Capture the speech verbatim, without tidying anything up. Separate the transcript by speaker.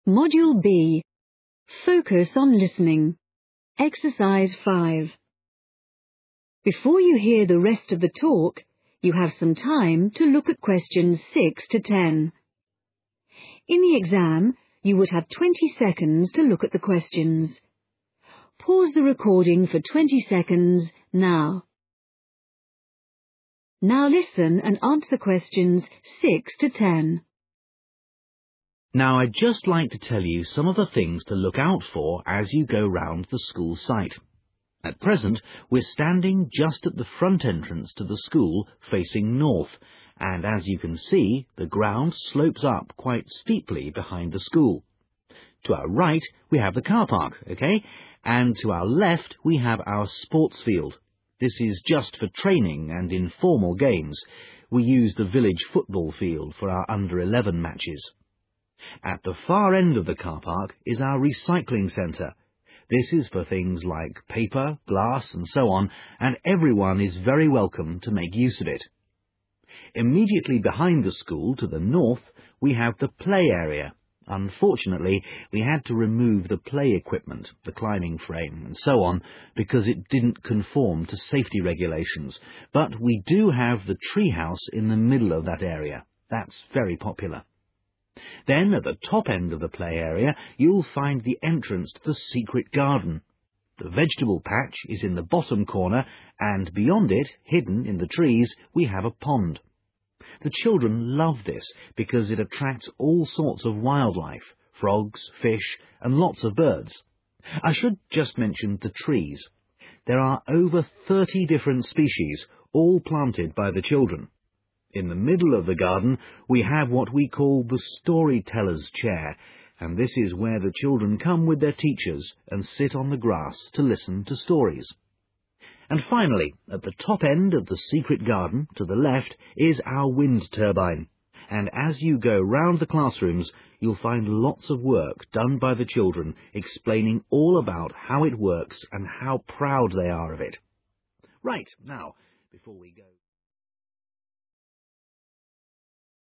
Speaker 1: Module B. Focus on listening. Exercise five. Before you hear the rest of the talk, you have some time to look at questions six to ten. In the exam, you would have twenty seconds to look at the questions. Pause the recording for twenty seconds now. Now listen and answer questions six to ten.
Speaker 2: Now I'd just like to tell you some of the things to look out for as you go round the school site. At present, we're standing just at the front entrance to the school facing north, and as you can see, the ground slopes up quite steeply behind the school. To our right, we have the car park, okay? And to our left, we have our sports field. This is just for training and informal games. We use the village football field for our under eleven matches. At the far end of the car park is our recycling centre. This is for things like paper, glass and so on, and everyone is very welcome to make use of it. Immediately behind the school to the north, we have the play area. Unfortunately, we had to remove the play equipment, the climbing frame and so on, because it didn't conform to safety regulations. But we do have the treehouse in the middle of that area. That's very popular. Then, at the top end of the play area, you'll find the entrance to the secret garden. The vegetable patch is in the bottom corner, and beyond it, hidden in the trees, we have a pond. The children love this because it attracts all sorts of wildlife, frogs, fish, and lots of birds. I should just mention the trees. There are over thirty different species, all planted by the children. In the middle of the garden, we have what we call the storyteller's chair, and this is where the children come with their teachers and sit on the grass to listen to stories. And finally, at the top end of the secret garden, to the left, is our wind turbine. And as you go round the classrooms, you'll find lots of work done by the children explaining all about how it works and how proud they are of it. Right, now, before we go...